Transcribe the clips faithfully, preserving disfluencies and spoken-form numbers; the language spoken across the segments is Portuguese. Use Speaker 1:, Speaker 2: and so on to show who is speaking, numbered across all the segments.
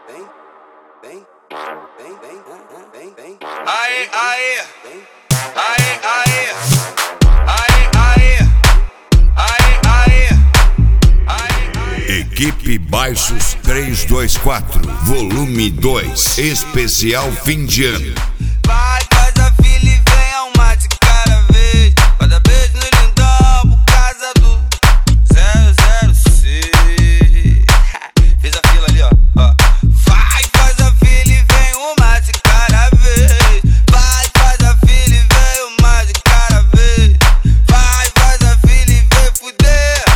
Speaker 1: Aê, aê, aê, aê, aê, aê, aê, aê, aê.
Speaker 2: Equipe Baixos trezentos e vinte e quatro, volume dois, especial fim de ano.
Speaker 1: Vai, faz a fila e venha uma de cada vez. Cada beijo no lindão por causa do zero zero seis. Fez a fila ali, ó, ó. Vai, faz a fila e vem uma de cada vez. Vai, faz a fila e vem uma de cada vez. Vai, faz a fila e vem fuder.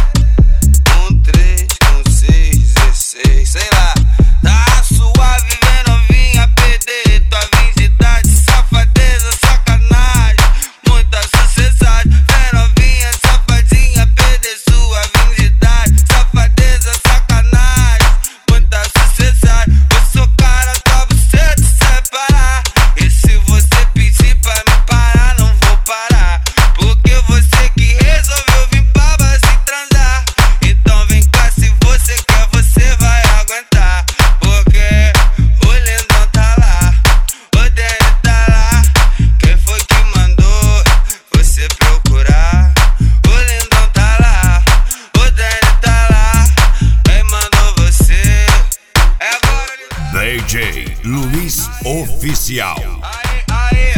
Speaker 1: Um três, um seis, dezesseis, sei lá. Tá suave, vem novinha perder tua virgindade. Safadeza, sacanagem, muita sucessagem. Vem novinha, safadinha, perder sua virgindade. Safadeza, sacanagem, muita sucessagem. Vou socar a tua buceta e separar. E se você pedir pra me parar, não vou parar. Porque você que resolveu vir pra base transar. Então vem cá, se você quer, você vai aguentar. Porque o lindão tá lá, o Danny tá lá. Quem foi que mandou você procurar? O lindão tá lá, o Danny tá lá. Quem mandou você? É agora, lindão.
Speaker 2: D J Luiz Oficial.
Speaker 1: Aê, aê,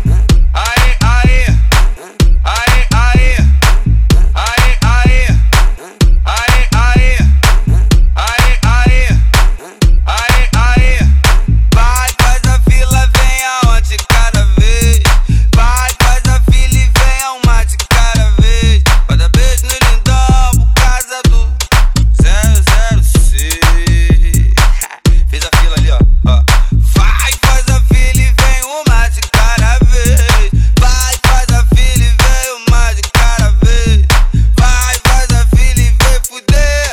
Speaker 1: aê, aê, aê, aê, aê, aê, aê, aê, aê, aê, aê, aê. Vai, faz a fila, venha uma de cada vez. Vai, faz a fila e venha uma de cada vez. Cada beijo no lindão por causa do zero zero seis. Fez a fila ali, ó, ó. Vai, faz a fila e vem uma de cada vez. Vai, faz a fila e vem uma de cada vez. Vai, faz a fila e vem fuder.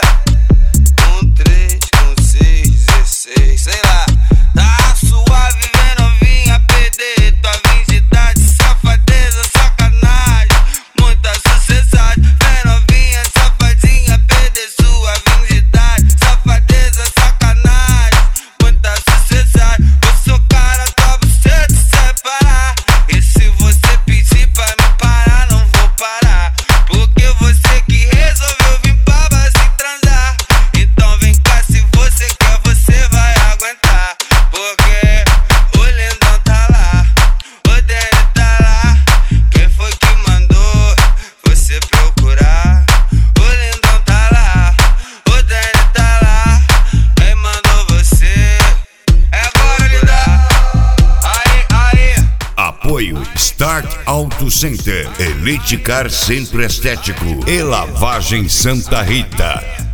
Speaker 1: Um três, um seis, dezesseis, sei lá. Tá suave, vem novinha perder tua virgindade. Safadeza, sacanagem, muita sucessagem. Vem novinha, safadinha, perder sua virgindade. Safadeza, sacanagem, muita sucessagem. Vou socar a tua buceta e separar. E se você pedir pra me parar, não vou parar. Porque você que resolveu vir pra base transar. Então vem cá, se você quer, você vai aguentar. Porque o lindão tá lá, o Danny tá lá. Quem foi que mandou você procurar? O lindão tá lá, o Danny tá lá. Quem mandou você? É agora, lindão. Aê, aê.
Speaker 2: Apoio Start Auto Center, Elite Car Centro Estético e Lavagem Santa Rita.